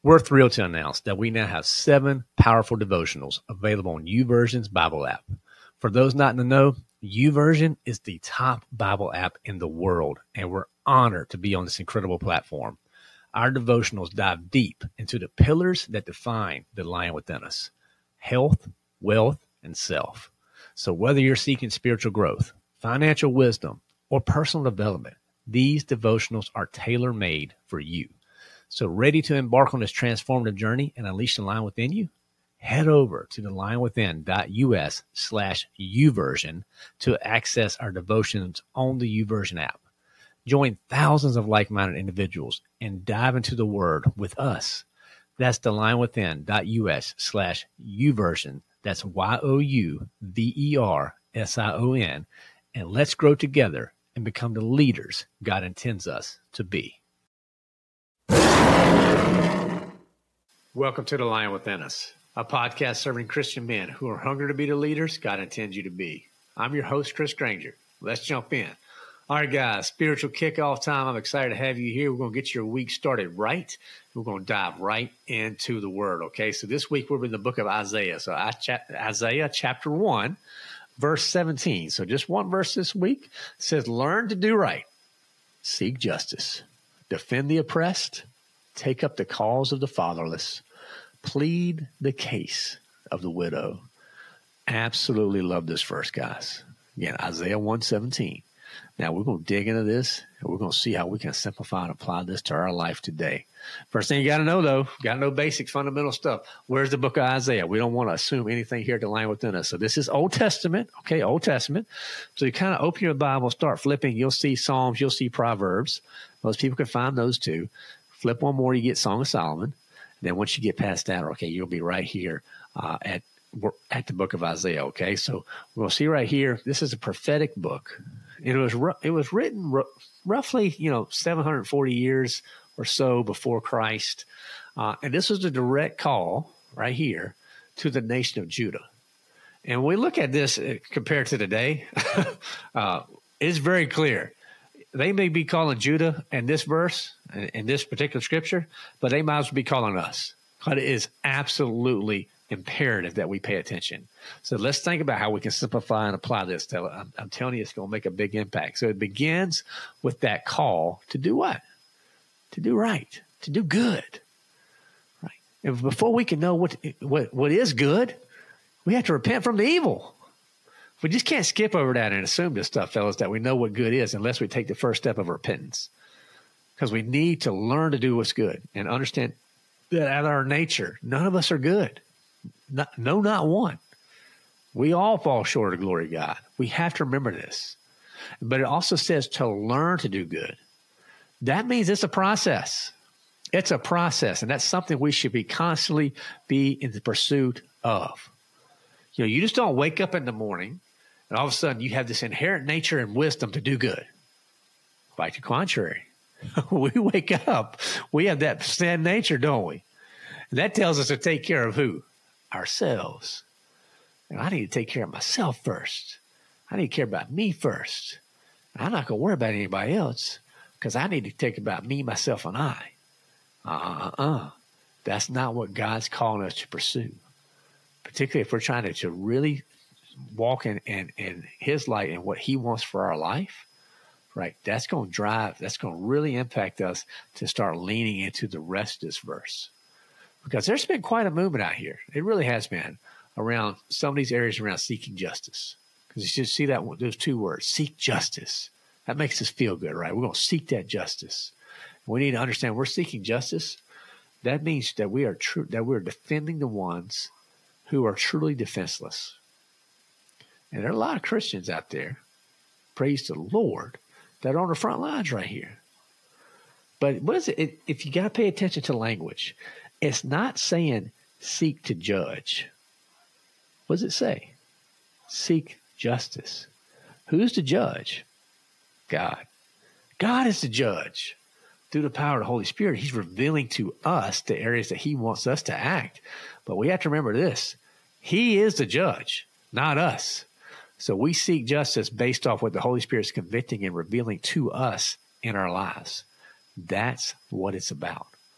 We're thrilled to announce that we now have 7 powerful devotionals available on YouVersion's Bible app. For those not in the know, YouVersion is the top Bible app in the world, and we're honored to be on this incredible platform. Our devotionals dive deep into the pillars that define the lion within us: health, wealth, and self. So whether you're seeking spiritual growth, financial wisdom, or personal development, these devotionals are tailor-made for you. So ready to embark on this transformative journey and unleash the lion within you? Head over to thelionwithin.us/YouVersion to access our devotions on the YouVersion app. Join thousands of like-minded individuals and dive into the Word with us. That's thelionwithin.us/YouVersion. That's YOUVERSION. And let's grow together and become the leaders God intends us to be. Welcome to The Lion Within Us, a podcast serving Christian men who are hungry to be the leaders God intends you to be. I'm your host, Chris Granger. Let's jump in. All right, guys, spiritual kickoff time. I'm excited to have you here. We're going to get your week started right. We're going to dive right into the Word, okay? So this week we're in the book of Isaiah. So Isaiah chapter 1, verse 17. So just one verse this week. It says, learn to do right, seek justice, defend the oppressed, take up the cause of the fatherless, plead the case of the widow. Absolutely love this verse, guys. Again, Isaiah 1:17. Now, we're going to dig into this, and we're going to see how we can simplify and apply this to our life today. First thing you got to know, though, got to know basic, fundamental stuff. Where's the book of Isaiah? We don't want to assume anything here at the Lion Within Us. So this is Old Testament, okay, Old Testament. So you kind of open your Bible, start flipping. You'll see Psalms, you'll see Proverbs. Most people can find those too. Flip one more, you get Song of Solomon. And then once you get past that, okay, you'll be right here at the book of Isaiah, okay? So we're going to see right here, this is a prophetic book. It was written roughly, 740 years or so before Christ. And this was a direct call right here to the nation of Judah. And when we look at this compared to today, it's very clear. They may be calling Judah in this verse, in this particular scripture, but they might as well be calling us. But it is absolutely imperative that we pay attention. So let's think about how we can simplify and apply this. I'm telling you, it's going to make a big impact. So it begins with that call to do what? To do right, to do good. Right. And before we can know what is good, we have to repent from the evil. We just can't skip over that and assume this stuff, fellas, that we know what good is unless we take the first step of repentance. Because we need to learn to do what's good and understand that out of our nature, none of us are good. Not one. We all fall short of the glory of God. We have to remember this. But it also says to learn to do good. That means it's a process. It's a process, and that's something we should be constantly be in the pursuit of. You just don't wake up in the morning and all of a sudden you have this inherent nature and wisdom to do good. Quite the contrary. We wake up, we have that sin nature, don't we? And that tells us to take care of who? Ourselves. And I need to take care of myself first. I need to care about me first. I'm not going to worry about anybody else because I need to take about me, myself, and I. That's not what God's calling us to pursue. Particularly if we're trying to really walk in His light and what He wants for our life, right? That's going to really impact us to start leaning into the rest of this verse. Because there's been quite a movement out here. It really has been around some of these areas around seeking justice. Because you should see those two words, seek justice. That makes us feel good, right? We're going to seek that justice. We need to understand we're seeking justice. That means that we are that we're defending the ones who are truly defenseless. And there are a lot of Christians out there, praise the Lord, that are on the front lines right here. But what is it? If you got to pay attention to language, it's not saying seek to judge. What does it say? Seek justice. Who's the judge? God. God is the judge. Through the power of the Holy Spirit, He's revealing to us the areas that He wants us to act. But we have to remember this. He is the judge, not us. So we seek justice based off what the Holy Spirit is convicting and revealing to us in our lives. That's what it's about.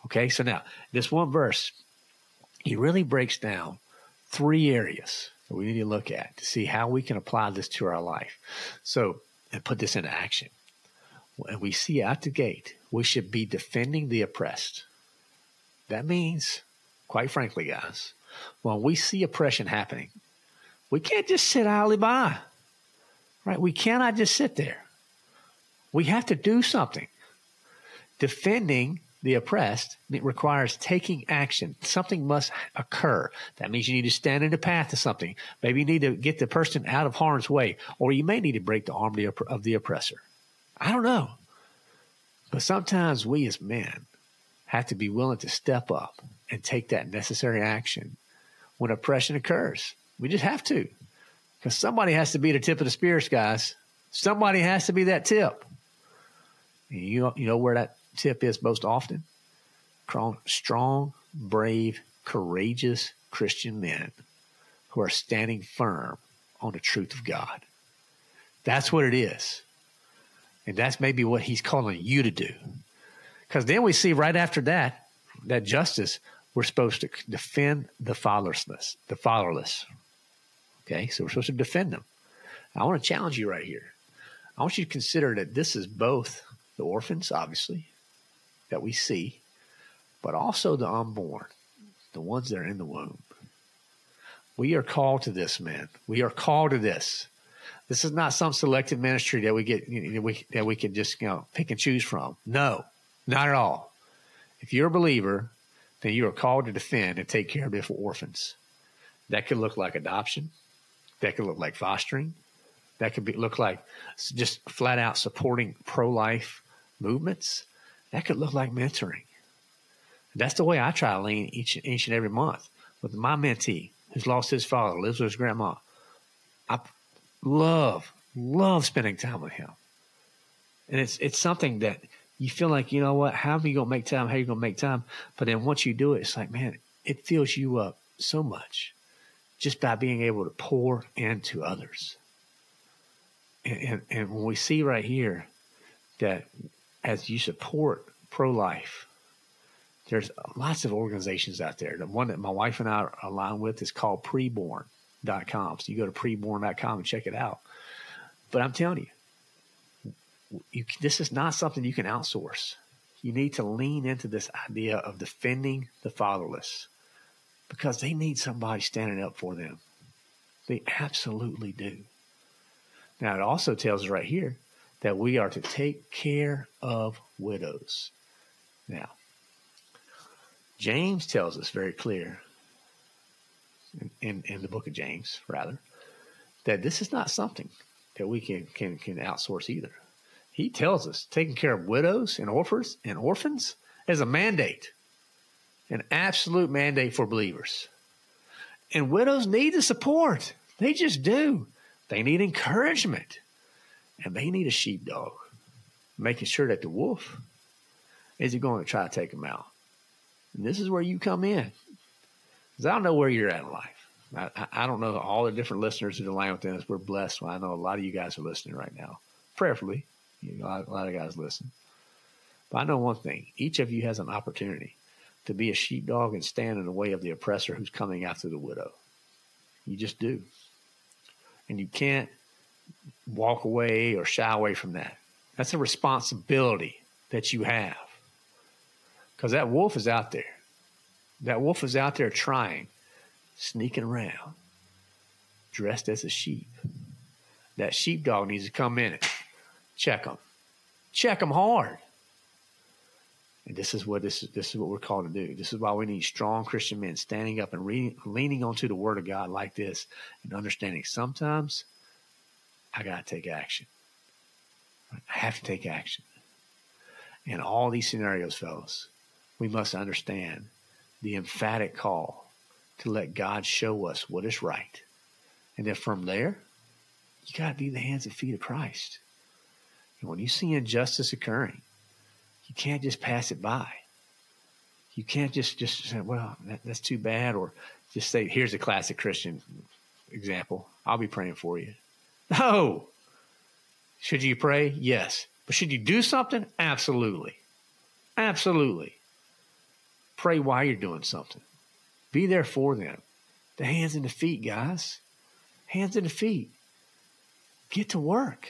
Okay, so now this one verse, he really breaks down 3 areas that we need to look at to see how we can apply this to our life. So, and put this into action. When we see out the gate, we should be defending the oppressed. That means, quite frankly, guys, when we see oppression happening, we can't just sit idly by, right? We cannot just sit there. We have to do something. Defending the oppressed requires taking action. Something must occur. That means you need to stand in the path of something. Maybe you need to get the person out of harm's way, or you may need to break the arm of the oppressor. I don't know. But sometimes we as men have to be willing to step up and take that necessary action when oppression occurs. We just have to. Because somebody has to be the tip of the spears, guys. Somebody has to be that tip. You know where that tip is most often? Strong, brave, courageous Christian men who are standing firm on the truth of God. That's what it is. And that's maybe what he's calling you to do. Because then we see right after that justice, we're supposed to defend the fatherless. Okay, so we're supposed to defend them. I want to challenge you right here. I want you to consider that this is both the orphans, obviously, that we see, but also the unborn, the ones that are in the womb. We are called to this, man. We are called to this. This is not some selective ministry that we get, that we can just, pick and choose from. No, not at all. If you're a believer, then you are called to defend and take care of the orphans. That could look like adoption. That could look like fostering. That could look like just flat out supporting pro-life movements. That could look like mentoring. That's the way I try to lean each and every month with my mentee who's lost his father, lives with his grandma. I love spending time with him. And it's something that you feel like, you know what, how are you going to make time? How are you going to make time? But then once you do it, it's like, man, it fills you up so much just by being able to pour into others. And when we see right here that as you support pro-life, there's lots of organizations out there. The one that my wife and I are aligned with is called preborn.com. So you go to preborn.com and check it out. But I'm telling you, this is not something you can outsource. You need to lean into this idea of defending the fatherless because they need somebody standing up for them. They absolutely do. Now, it also tells us right here that we are to take care of widows. Now, James tells us very clear in the book of James, rather, that this is not something that we can outsource either. He tells us taking care of widows and orphans is a mandate, an absolute mandate for believers. And widows need the support. They just do. They need encouragement. And they need a sheepdog, making sure that the wolf isn't going to try to take them out. And this is where you come in. Because I don't know where you're at in life. I don't know all the different listeners who are Line Within Us. We're blessed. I know a lot of you guys are listening right now. Prayerfully. A lot of guys listen. But I know one thing. Each of you has an opportunity to be a sheepdog and stand in the way of the oppressor who's coming after the widow. You just do. And you can't walk away or shy away from that. That's a responsibility that you have. Because that wolf is out there. That wolf is out there trying, sneaking around, dressed as a sheep. That sheepdog needs to come in and check them. Check them hard. And this is what we're called to do. This is why we need strong Christian men standing up and leaning onto the Word of God like this and understanding sometimes I got to take action. I have to take action. In all these scenarios, fellas, we must understand the emphatic call to let God show us what is right. And then from there, you got to be the hands and feet of Christ. And when you see injustice occurring, you can't just pass it by. You can't just say, well, that's too bad, or just say, here's a classic Christian example. I'll be praying for you. No. Should you pray? Yes. But should you do something? Absolutely. Absolutely. Pray while you're doing something. Be there for them. The hands and the feet, guys. Hands and the feet. Get to work.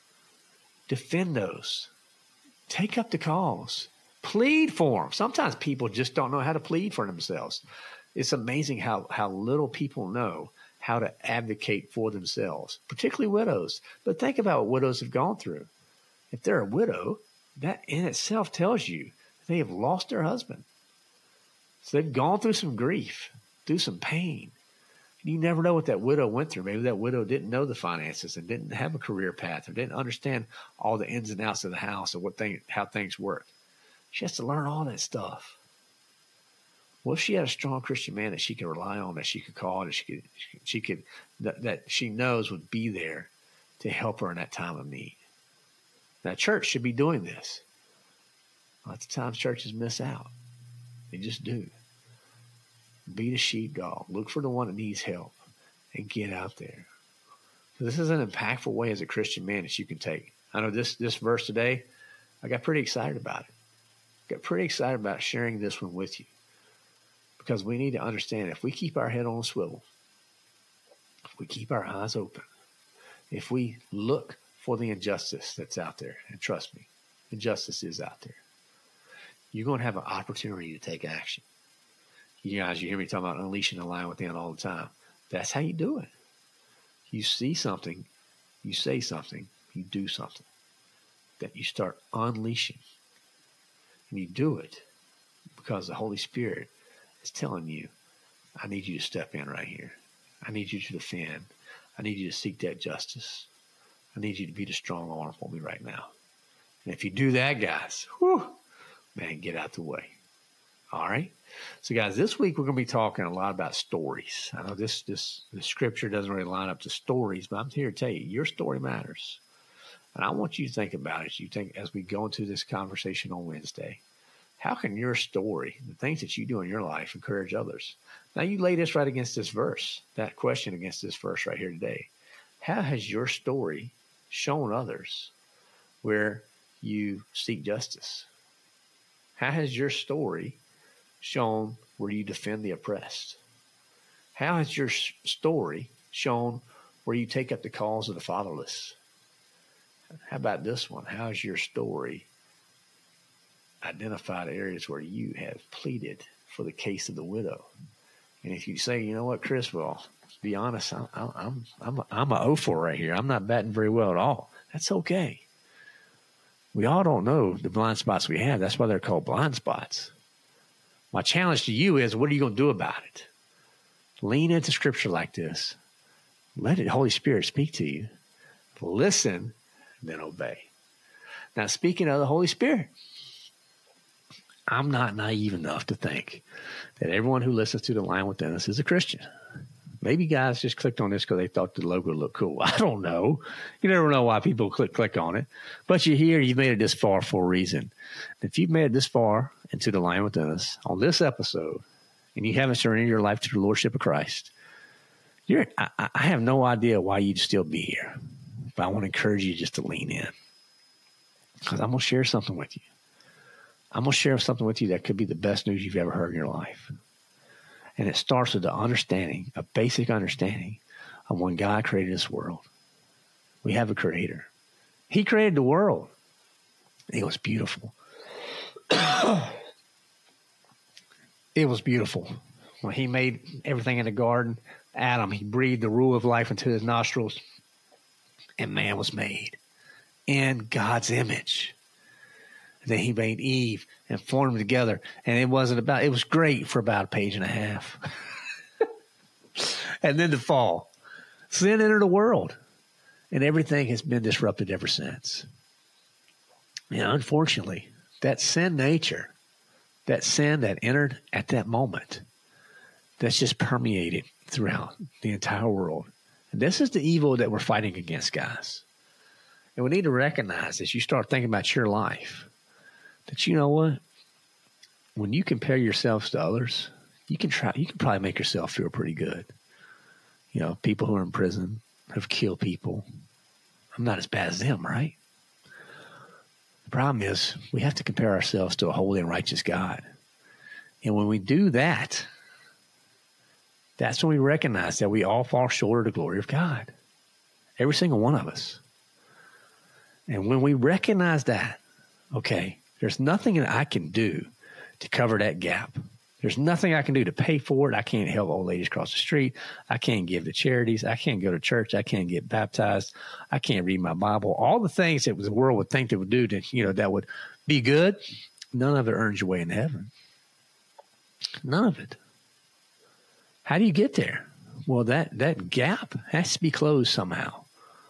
Defend those. Take up the cause. Plead for them. Sometimes people just don't know how to plead for themselves. It's amazing how little people know how to advocate for themselves, particularly widows. But think about what widows have gone through. If they're a widow, that in itself tells you they have lost their husband. So they've gone through some grief, through some pain. You never know what that widow went through. Maybe that widow didn't know the finances and didn't have a career path or didn't understand all the ins and outs of the house or how things work. She has to learn all that stuff. What if she had a strong Christian man that she could rely on, that she could call, that she knows would be there to help her in that time of need? Now, church should be doing this. Lots of times churches miss out. They just do. Be the sheepdog. Look for the one that needs help and get out there. So this is an impactful way as a Christian man that you can take. I know this verse today, I got pretty excited about it. Got pretty excited about sharing this one with you. Because we need to understand, if we keep our head on a swivel, if we keep our eyes open, if we look for the injustice that's out there, and trust me, injustice is out there, you're going to have an opportunity to take action. You guys, you hear me talking about unleashing the lion within all the time. That's how you do it. You see something, you say something, you do something. That you start unleashing. And you do it because the Holy Spirit is telling you, I need you to step in right here. I need you to defend. I need you to seek that justice. I need you to be the strong arm for me right now. And if you do that, guys, man, get out the way. All right? So, guys, this week we're going to be talking a lot about stories. I know the scripture doesn't really line up to stories, but I'm here to tell you, your story matters. And I want you to think about it. As we go into this conversation on Wednesday, how can your story, the things that you do in your life, encourage others? Now, you lay this right against this verse, that question against this verse right here today. How has your story shown others where you seek justice? How has your story shown where you defend the oppressed? How has your story shown where you take up the cause of the fatherless? How about this one? How has your story identified areas where you have pleaded for the case of the widow? And if you say, you know what, Chris, well, to be honest, I'm a 0 right here. I'm not batting very well at all. That's okay. We all don't know the blind spots we have. That's why they're called blind spots. My challenge to you is, what are you going to do about it? Lean into scripture like this. Let the Holy Spirit speak to you. Listen, then obey. Now, speaking of the Holy Spirit, I'm not naive enough to think that everyone who listens to The Lion Within Us is a Christian. Maybe guys just clicked on this because they thought the logo looked cool. I don't know. You never know why people click on it. But you're here, you've made it this far for a reason. If you've made it this far into The Lion Within Us on this episode, and you haven't surrendered your life to the Lordship of Christ, I have no idea why you'd still be here. But I want to encourage you just to lean in. Because I'm going to share something with you. I'm going to share something with you that could be the best news you've ever heard in your life. And it starts with a basic understanding of when God created this world. We have a creator. He created the world. It was beautiful. It was beautiful. When he made everything in the garden, Adam, he breathed the ruah of life into his nostrils, and man was made in God's image. Then he made Eve and formed them together. And it was great for about a page and a half. And then the fall. Sin entered the world. And everything has been disrupted ever since. And unfortunately, that sin nature, that sin that entered at that moment, that's just permeated throughout the entire world. And this is the evil that we're fighting against, guys. And we need to recognize, as you start thinking about your life, that you know what? When you compare yourselves to others, you can probably make yourself feel pretty good. You know, people who are in prison, have killed people. I'm not as bad as them, right? The problem is we have to compare ourselves to a holy and righteous God. And when we do that, that's when we recognize that we all fall short of the glory of God. Every single one of us. And when we recognize that, okay, there's nothing that I can do to cover that gap. There's nothing I can do to pay for it. I can't help old ladies cross the street. I can't give to charities. I can't go to church. I can't get baptized. I can't read my Bible. All the things that the world would think they would do to, that would be good, none of it earns your way in heaven. None of it. How do you get there? Well, that gap has to be closed somehow.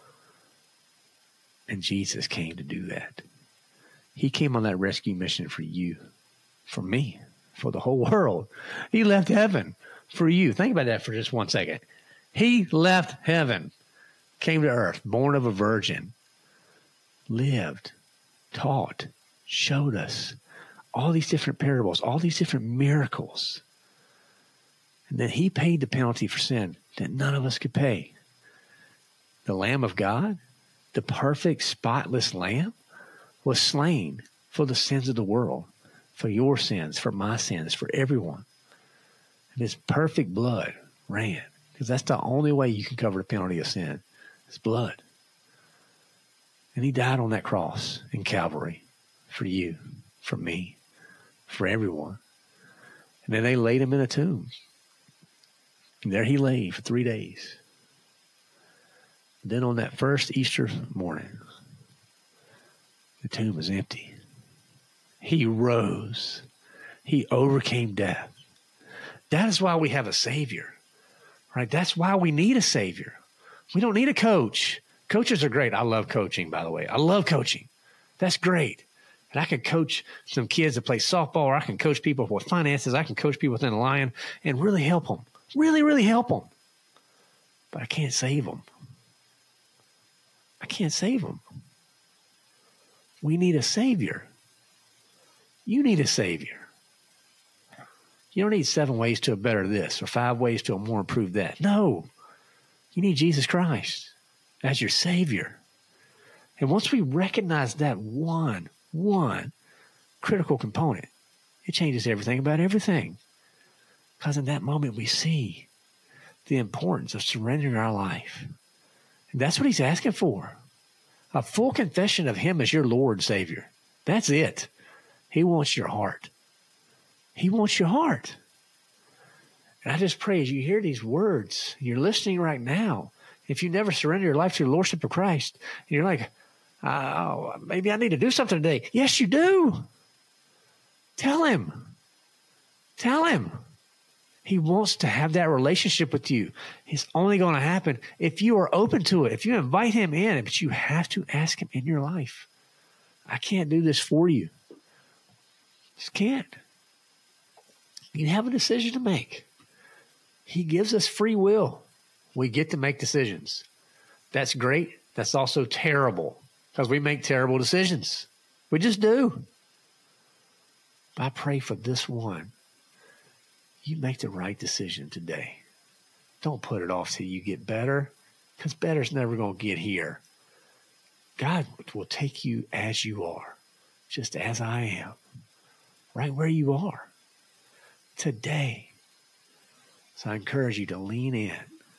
And Jesus came to do that. He came on that rescue mission for you, for me, for the whole world. He left heaven for you. Think about that for just 1 second. He left heaven, came to earth, born of a virgin, lived, taught, showed us all these different parables, all these different miracles. And then he paid the penalty for sin that none of us could pay. The Lamb of God, the perfect, spotless Lamb, was slain for the sins of the world, for your sins, for my sins, for everyone. And his perfect blood ran, because that's the only way you can cover the penalty of sin. It's blood. And he died on that cross in Calvary for you, for me, for everyone. And then they laid him in a tomb. And there he lay for 3 days. Then on that first Easter morning, the tomb was empty. He rose. He overcame death. That is why we have a Savior, right? That's why we need a Savior. We don't need a coach. Coaches are great. I love coaching, by the way. I love coaching. That's great. And I can coach some kids that play softball, or I can coach people with finances. I can coach people within the Lion and really help them. Really, really help them. But I can't save them. I can't save them. We need a Savior. You need a Savior. You don't need 7 ways to a better this or 5 ways to a more improved that. No. You need Jesus Christ as your Savior. And once we recognize that one critical component, it changes everything about everything. Because in that moment we see the importance of surrendering our life. And that's what he's asking for. A full confession of him as your Lord and Savior. That's it. He wants your heart. He wants your heart. And I just pray as you hear these words, you're listening right now. If you never surrender your life to the Lordship of Christ, and you're like, maybe I need to do something today. Yes, you do. Tell him. Tell him. He wants to have that relationship with you. It's only going to happen if you are open to it, if you invite him in, but you have to ask him in your life. I can't do this for you. Just can't. You have a decision to make. He gives us free will. We get to make decisions. That's great. That's also terrible because we make terrible decisions. We just do. But I pray for this one. You make the right decision today. Don't put it off till you get better, because better's never going to get here. God will take you as you are, just as I am, right where you are today. So I encourage you to lean in,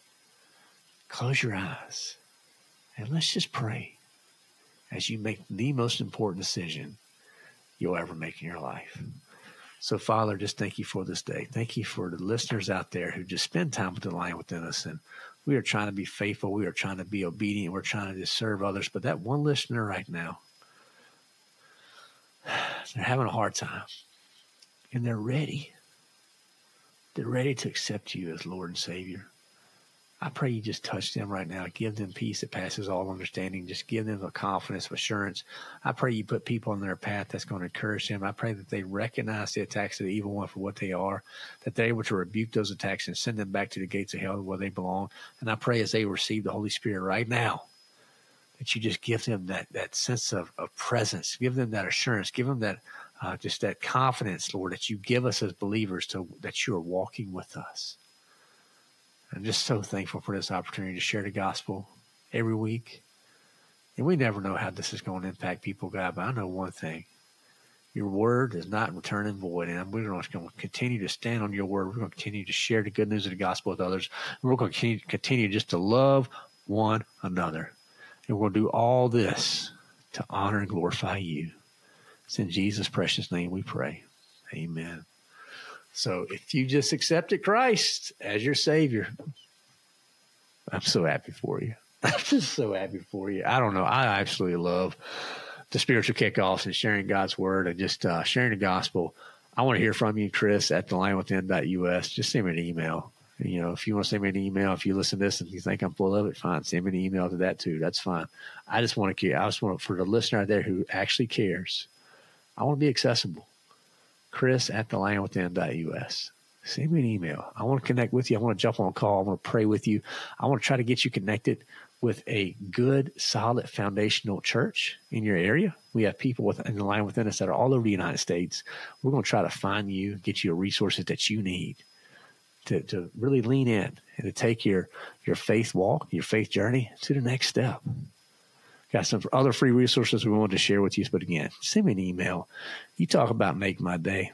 close your eyes, and let's just pray as you make the most important decision you'll ever make in your life. So, Father, just thank you for this day. Thank you for the listeners out there who just spend time with the Lion within us. And we are trying to be faithful. We are trying to be obedient. We're trying to just serve others. But that one listener right now, they're having a hard time. And they're ready. They're ready to accept you as Lord and Savior. I pray you just touch them right now. Give them peace that passes all understanding. Just give them the confidence of assurance. I pray you put people on their path that's going to encourage them. I pray that they recognize the attacks of the evil one for what they are, that they're able to rebuke those attacks and send them back to the gates of hell where they belong. And I pray as they receive the Holy Spirit right now, that you just give them that sense of presence. Give them that assurance. Give them that just that confidence, Lord, that you give us as believers, that you are walking with us. I'm just so thankful for this opportunity to share the gospel every week. And we never know how this is going to impact people, God, but I know one thing. Your word is not returning void, and we're going to continue to stand on your word. We're going to continue to share the good news of the gospel with others. And we're going to continue just to love one another. And we're going to do all this to honor and glorify you. It's in Jesus' precious name we pray. Amen. So if you just accepted Christ as your Savior, I'm so happy for you. I'm just so happy for you. I don't know. I absolutely love the spiritual kickoffs and sharing God's word and just sharing the gospel. I want to hear from you, Chris, at thelionwithin.us. Just send me an email. You know, if you want to send me an email, if you listen to this and you think I'm full of it, fine. Send me an email to that too. That's fine. I just want for the listener out there who actually cares, I want to be accessible. Chris at thelionwithin.us. Send me an email. I want to connect with you. I want to jump on a call. I want to pray with you. I want to try to get you connected with a good, solid, foundational church in your area. We have people in the line within us that are all over the United States. We're going to try to find you, get you the resources that you need to really lean in and to take your faith walk, your faith journey to the next step. Got some other free resources we wanted to share with you. But again, send me an email. You talk about make my day.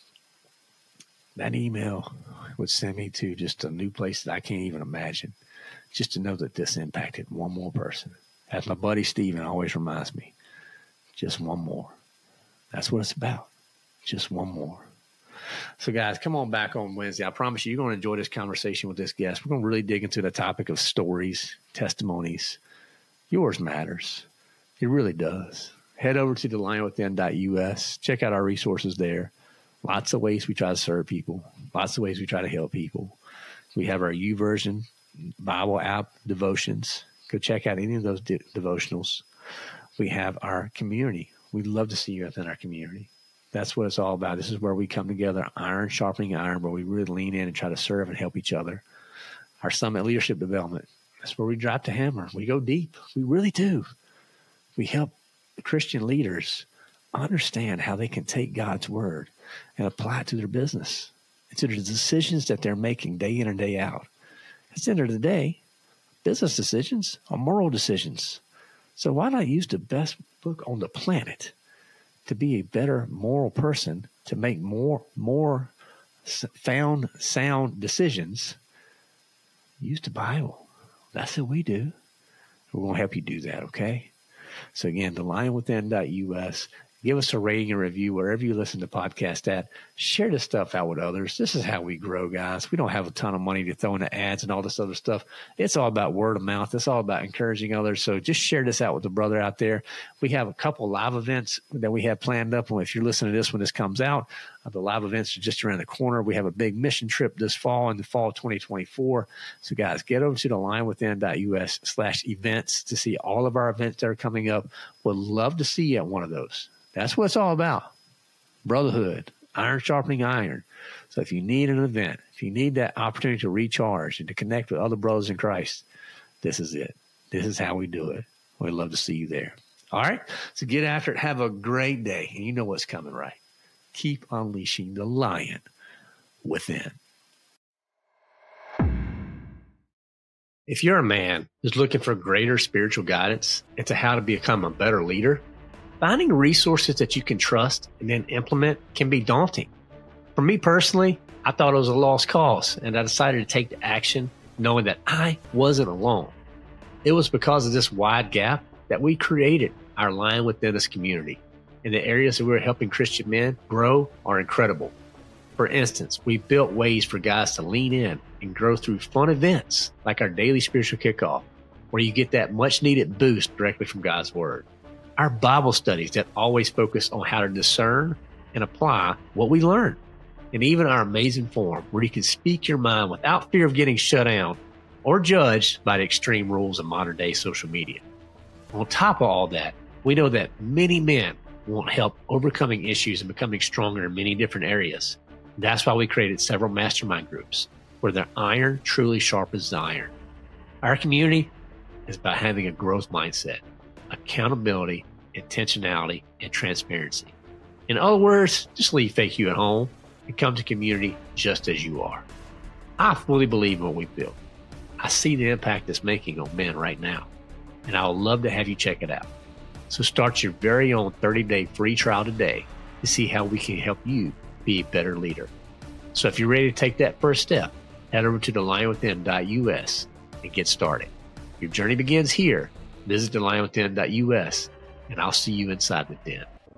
That email would send me to just a new place that I can't even imagine, just to know that this impacted one more person. As my buddy Stephen always reminds me, just one more. That's what it's about. Just one more. So guys, come on back on Wednesday. I promise you're going to enjoy this conversation with this guest. We're going to really dig into the topic of stories, testimonies. Yours matters. It really does. Head over to thelionwithin.us. Check out our resources there. Lots of ways we try to serve people. Lots of ways we try to help people. We have our YouVersion Bible app devotions. Go check out any of those devotionals. We have our community. We'd love to see you within our community. That's what it's all about. This is where we come together, iron sharpening iron, where we really lean in and try to serve and help each other. Our Summit Leadership Development. That's where we drop the hammer. We go deep. We really do. We help Christian leaders understand how they can take God's word and apply it to their business and to the decisions that they're making day in and day out. At the end of the day, business decisions are moral decisions. So why not use the best book on the planet to be a better moral person, to make more sound decisions? Use the Bible. That's what we do. We're going to help you do that, okay? So again, thelionwithin.us. Give us a rating and review wherever you listen to podcasts at. Share this stuff out with others. This is how we grow, guys. We don't have a ton of money to throw into ads and all this other stuff. It's all about word of mouth. It's all about encouraging others. So just share this out with the brother out there. We have a couple live events that we have planned up. And if you're listening to this when this comes out, the live events are just around the corner. We have a big mission trip this fall, in the fall of 2024. So guys, get over to thelionwithin.us/events to see all of our events that are coming up. Would love to see you at one of those. That's what it's all about. Brotherhood, iron sharpening iron. So if you need an event, if you need that opportunity to recharge and to connect with other brothers in Christ, this is it. This is how we do it. We'd love to see you there. All right? So get after it. Have a great day. And you know what's coming, right? Keep unleashing the lion within. If you're a man who's looking for greater spiritual guidance into how to become a better leader, finding resources that you can trust and then implement can be daunting. For me personally, I thought it was a lost cause, and I decided to take the action knowing that I wasn't alone. It was because of this wide gap that we created our Lion Within Us community. And the areas that we're helping Christian men grow are incredible. For instance, we built ways for guys to lean in and grow through fun events like our daily spiritual kickoff, where you get that much needed boost directly from God's word. Our Bible studies that always focus on how to discern and apply what we learn. And even our amazing forum where you can speak your mind without fear of getting shut down or judged by the extreme rules of modern day social media. On top of all that, we know that many men want help overcoming issues and becoming stronger in many different areas. That's why we created several mastermind groups where their iron truly sharpens the iron. Our community is about having a growth mindset, accountability, intentionality, and transparency. In other words, just leave fake you at home and come to community just as you are. I fully believe in what we've built. I see the impact it's making on men right now, and I would love to have you check it out. So start your very own 30-day free trial today to see how we can help you be a better leader. So if you're ready to take that first step, head over to thelionwithin.us and get started. Your journey begins here. Visit thelionwithin.us, and I'll see you inside the den.